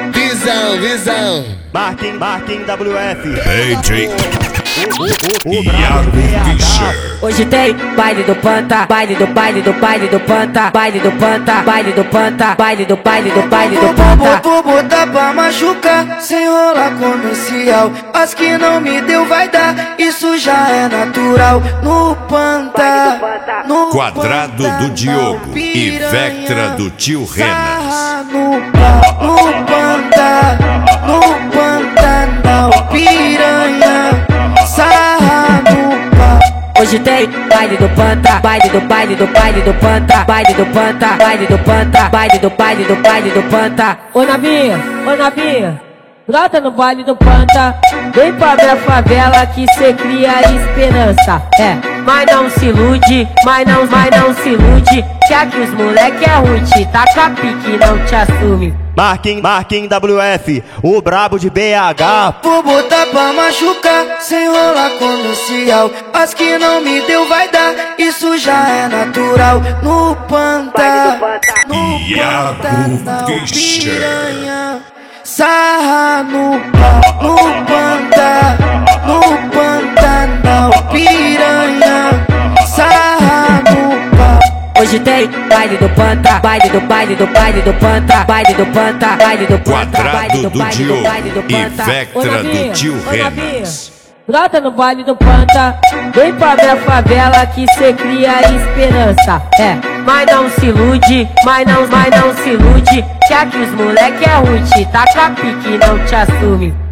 Visão. Marquem WF. DJ Iago Fischer. Hoje tem baile do Panta, baile do Panta, baile do Panta, baile do Panta, baile do Panta. Vou botar pra machucar, sem rolar comercial. As que não me deu vai dar, isso já é natural. No Panta, no Quadrado Panta, do Diogo e piranha. Vectra do tio Renas. Sarra no Panta, não piranha. Sarra no pá. Hoje tem baile do Panta, baile do Panta, baile do Panta, baile do Panta, baile do Panta. Ô Navinha, brota no baile do Panta. Vem pra minha favela que cê cria esperança. Mas não se ilude, mas não se ilude, que aqui os moleque é ruim, te taca pique, não te assume. Marquem WF, o brabo de BH. Vou botar pra machucar, sem rolar comercial. As que não me deu vai dar, isso já é natural. No Panta, no Iago Panta, não Fischer. piranha. Sarra no Panta, não piranha. Sarra no pá. Hoje tem baile do Panta, baile do Panta, baile do Panta, baile do Panta, Quadrado do Diogo e Ô Vectra Navinha, do tio Renas. brota no baile do Panta. Vem pra minha favela que cê cria esperança. Mas não se ilude, mas não se ilude, que aqui os moleque é ruim, te taca pique, não te assume.